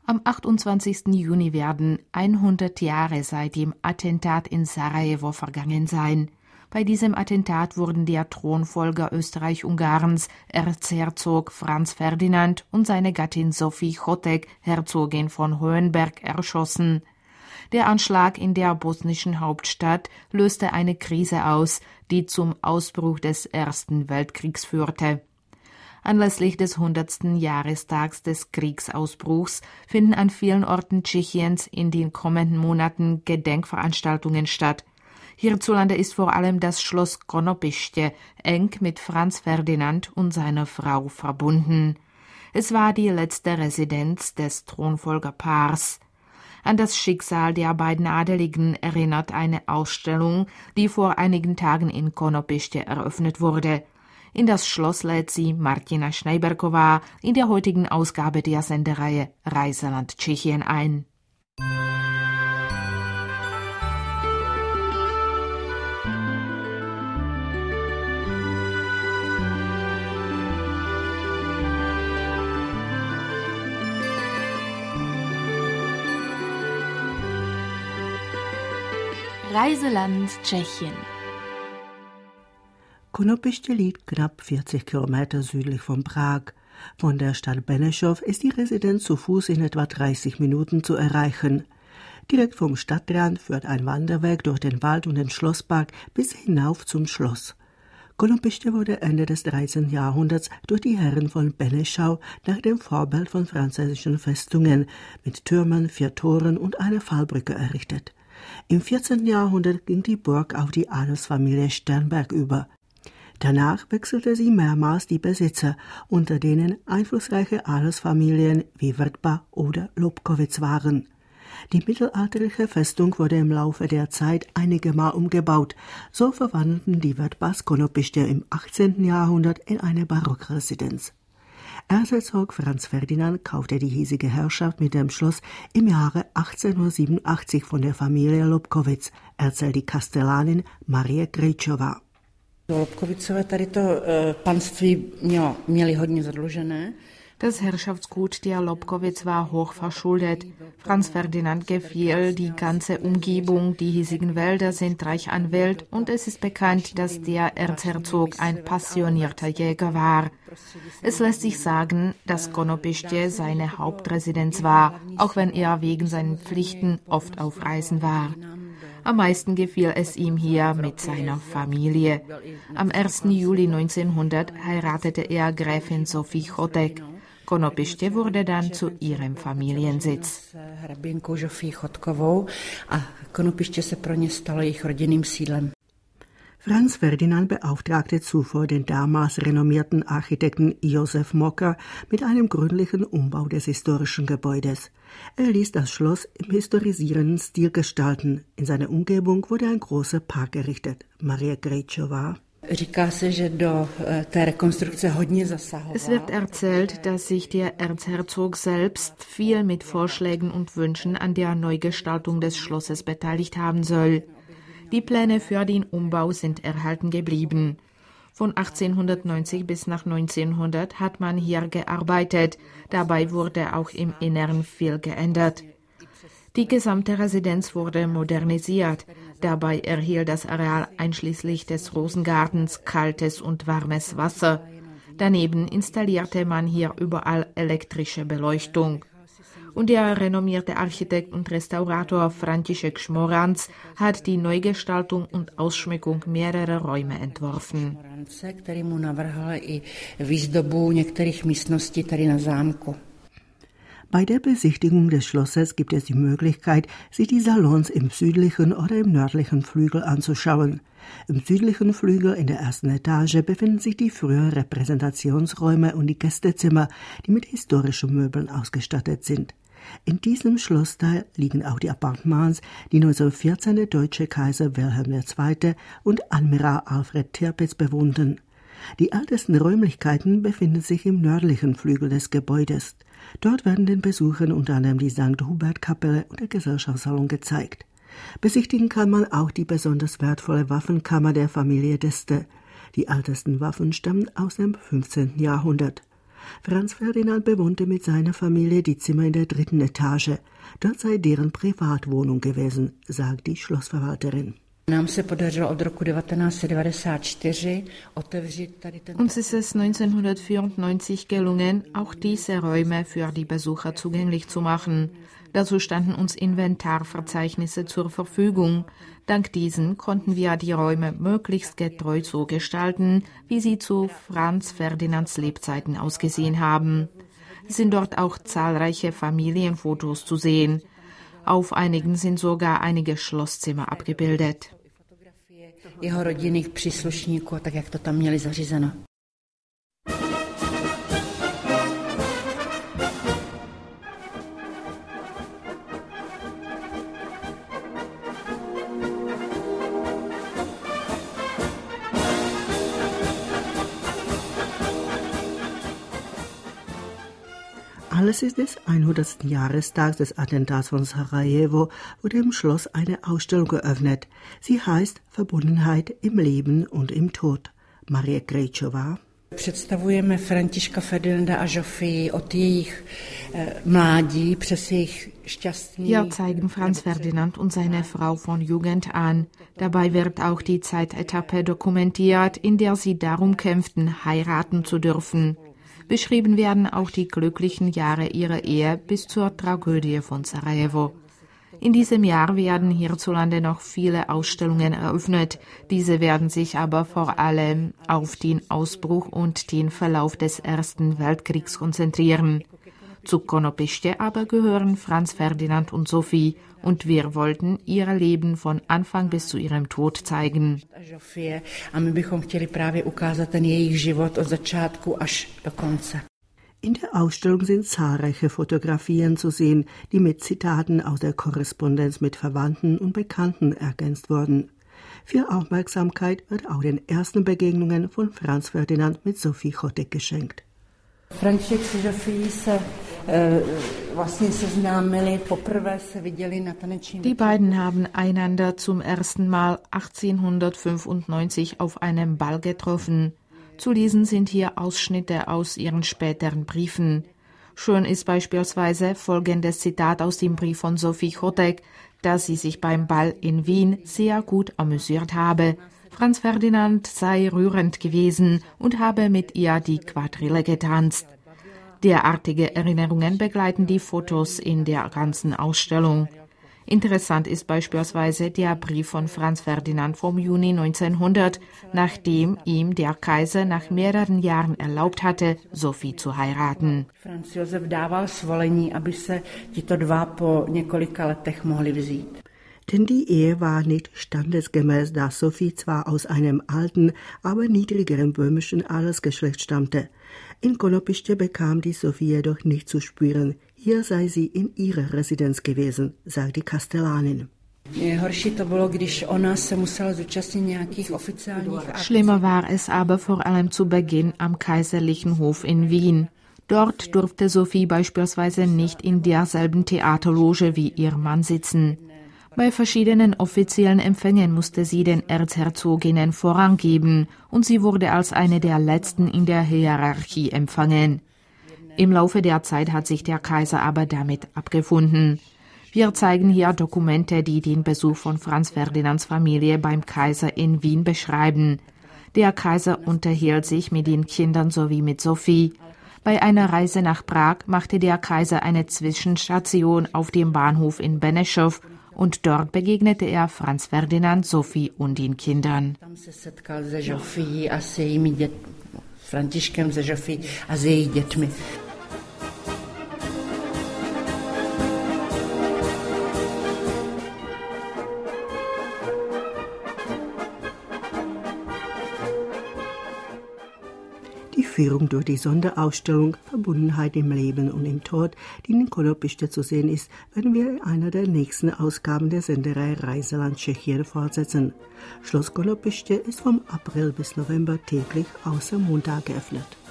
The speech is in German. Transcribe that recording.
Am 28. Juni werden 100 Jahre seit dem Attentat in Sarajevo vergangen sein. Bei diesem Attentat wurden der Thronfolger Österreich-Ungarns, Erzherzog Franz Ferdinand und seine Gattin Sophie Chotek, Herzogin von Hohenberg, erschossen. Der Anschlag in der bosnischen Hauptstadt löste eine Krise aus, die zum Ausbruch des Ersten Weltkriegs führte. Anlässlich des 100. Jahrestags des Kriegsausbruchs finden an vielen Orten Tschechiens in den kommenden Monaten Gedenkveranstaltungen statt. Hierzulande ist vor allem das Schloss Konopiště eng mit Franz Ferdinand und seiner Frau verbunden. Es war die letzte Residenz des Thronfolgerpaars. An das Schicksal der beiden Adeligen erinnert eine Ausstellung, die vor einigen Tagen in Konopiště eröffnet wurde. In das Schloss lädt sie Martina Schneiberková in der heutigen Ausgabe der Sendereihe Reiseland Tschechien ein. Reiseland Tschechien. Konopiště liegt knapp 40 Kilometer südlich von Prag. Von der Stadt Benešov ist die Residenz zu Fuß in etwa 30 Minuten zu erreichen. Direkt vom Stadtrand führt ein Wanderweg durch den Wald und den Schlosspark bis hinauf zum Schloss. Konopiště wurde Ende des 13. Jahrhunderts durch die Herren von Beneschau nach dem Vorbild von französischen Festungen mit Türmen, 4 Toren und einer Fallbrücke errichtet. Im 14. Jahrhundert ging die Burg auf die Adelsfamilie Sternberg über. Danach wechselte sie mehrmals die Besitzer, unter denen einflussreiche Adelsfamilien wie Wrba oder Lobkowicz waren. Die mittelalterliche Festung wurde im Laufe der Zeit einige Mal umgebaut. So verwandelten die Wrbbas Konopiště im 18. Jahrhundert in eine Barockresidenz. Erzherzog Franz Ferdinand kaufte die hiesige Herrschaft mit dem Schloss im Jahre 1887 von der Familie Lobkowicz, erzählt die Kastellanin Marie Krejčová. Lobkovicové tady to panství měli hodně zadlužené. Das Herrschaftsgut der Lobkowicz war hoch verschuldet. Franz Ferdinand gefiel die ganze Umgebung, die hiesigen Wälder sind reich an Wild und es ist bekannt, dass der Erzherzog ein passionierter Jäger war. Es lässt sich sagen, dass Konopiště seine Hauptresidenz war, auch wenn er wegen seinen Pflichten oft auf Reisen war. Am meisten gefiel es ihm hier mit seiner Familie. Am 1. Juli 1900 heiratete er Gräfin Sophie Chotek. Konopiště wurde dann zu ihrem Familiensitz. Hraběnkou Zofii Chodkovou a Konopiště se pro ně stalo jejich rodinným sídlem. Franz Ferdinand beauftragte zuvor den damals renommierten Architekten Josef Mocker mit einem gründlichen Umbau des historischen Gebäudes. Er ließ das Schloss im historisierenden Stil gestalten. In seiner Umgebung wurde ein großer Park errichtet. Maria Krejčová. Es wird erzählt, dass sich der Erzherzog selbst viel mit Vorschlägen und Wünschen an der Neugestaltung des Schlosses beteiligt haben soll. Die Pläne für den Umbau sind erhalten geblieben. Von 1890 bis nach 1900 hat man hier gearbeitet. Dabei wurde auch im Inneren viel geändert. Die gesamte Residenz wurde modernisiert. Dabei erhielt das Areal einschließlich des Rosengartens kaltes und warmes Wasser. Daneben installierte man hier überall elektrische Beleuchtung. Und der renommierte Architekt und Restaurator František Šmoranc hat die Neugestaltung und Ausschmückung mehrerer Räume entworfen. Bei der Besichtigung des Schlosses gibt es die Möglichkeit, sich die Salons im südlichen oder im nördlichen Flügel anzuschauen. Im südlichen Flügel in der ersten Etage befinden sich die früheren Repräsentationsräume und die Gästezimmer, die mit historischen Möbeln ausgestattet sind. In diesem Schlossteil liegen auch die Appartements, die 1914 der deutsche Kaiser Wilhelm II. Und Admiral Alfred Tirpitz bewohnten. Die ältesten Räumlichkeiten befinden sich im nördlichen Flügel des Gebäudes. Dort werden den Besuchern unter anderem die St. Hubert-Kapelle und der Gesellschaftssalon gezeigt. Besichtigen kann man auch die besonders wertvolle Waffenkammer der Familie d'Este. Die ältesten Waffen stammen aus dem 15. Jahrhundert. Franz Ferdinand bewohnte mit seiner Familie die Zimmer in der 3. Etage. Dort sei deren Privatwohnung gewesen, sagt die Schlossverwalterin. Uns ist es 1994 gelungen, auch diese Räume für die Besucher zugänglich zu machen. Dazu standen uns Inventarverzeichnisse zur Verfügung. Dank diesen konnten wir die Räume möglichst getreu so gestalten, wie sie zu Franz Ferdinands Lebzeiten ausgesehen haben. Es sind dort auch zahlreiche Familienfotos zu sehen. Auf einigen sind sogar einige Schlosszimmer abgebildet. Jeho rodinných příslušníků, tak jak to tam měli zařízeno. Alles ist des 100. Jahrestags des Attentats von Sarajevo wurde im Schloss eine Ausstellung geöffnet. Sie heißt Verbundenheit im Leben und im Tod. Marie Krejčová. Představujeme Františka Ferdinanda a Žofii od jejich mládí přes jejich šťastný. Wir zeigen Franz Ferdinand und seine Frau von Jugend an. Dabei wird auch die Zeitetappe dokumentiert, in der sie darum kämpften, heiraten zu dürfen. Beschrieben werden auch die glücklichen Jahre ihrer Ehe bis zur Tragödie von Sarajevo. In diesem Jahr werden hierzulande noch viele Ausstellungen eröffnet. Diese werden sich aber vor allem auf den Ausbruch und den Verlauf des Ersten Weltkriegs konzentrieren. Zu Konopiste aber gehören Franz Ferdinand und Sophie und wir wollten ihr Leben von Anfang bis zu ihrem Tod zeigen. In der Ausstellung sind zahlreiche Fotografien zu sehen, die mit Zitaten aus der Korrespondenz mit Verwandten und Bekannten ergänzt wurden. Viel Aufmerksamkeit wird auch den ersten Begegnungen von Franz Ferdinand mit Sophie Chotek geschenkt. František s Žofií se vlastně seznámili, poprvé se viděli na tanečním. Die beiden haben einander zum ersten Mal 1895 auf einem Ball getroffen. Zu lesen sind hier Ausschnitte aus ihren späteren Briefen. Schön ist beispielsweise folgendes Zitat aus dem Brief von Sophie Chotek, dass sie sich beim Ball in Wien sehr gut amüsiert habe. Franz Ferdinand sei rührend gewesen und habe mit ihr die Quadrille getanzt. Derartige Erinnerungen begleiten die Fotos in der ganzen Ausstellung. Interessant ist beispielsweise der Brief von Franz Ferdinand vom Juni 1900, nachdem ihm der Kaiser nach mehreren Jahren erlaubt hatte, Sophie zu heiraten. Franz Josef dával svolení, aby se tito dva po několika letech mohli vzít. Denn die Ehe war nicht standesgemäß, da Sophie zwar aus einem alten, aber niedrigeren böhmischen Adelsgeschlecht stammte. In Konopiste bekam die Sophie jedoch nicht zu spüren. Hier sei sie in ihrer Residenz gewesen, sagt die Kastellanin. Schlimmer war es aber vor allem zu Beginn am Kaiserlichen Hof in Wien. Dort durfte Sophie beispielsweise nicht in derselben Theaterloge wie ihr Mann sitzen. Bei verschiedenen offiziellen Empfängen musste sie den Erzherzoginnen Vorrang geben und sie wurde als eine der letzten in der Hierarchie empfangen. Im Laufe der Zeit hat sich der Kaiser aber damit abgefunden. Wir zeigen hier Dokumente, die den Besuch von Franz Ferdinands Familie beim Kaiser in Wien beschreiben. Der Kaiser unterhielt sich mit den Kindern sowie mit Sophie. Bei einer Reise nach Prag machte der Kaiser eine Zwischenstation auf dem Bahnhof in Benešov und dort begegnete er Franz Ferdinand, Sophie und den Kindern. Františkem se Žofí a s jejich dětmi. Die Führung durch die Sonderausstellung Verbundenheit im Leben und im Tod, die in Konopiste zu sehen ist, werden wir in einer der nächsten Ausgaben der Sendereihe Reiseland Tschechien fortsetzen. Schloss Konopiste ist vom April bis November täglich außer Montag geöffnet.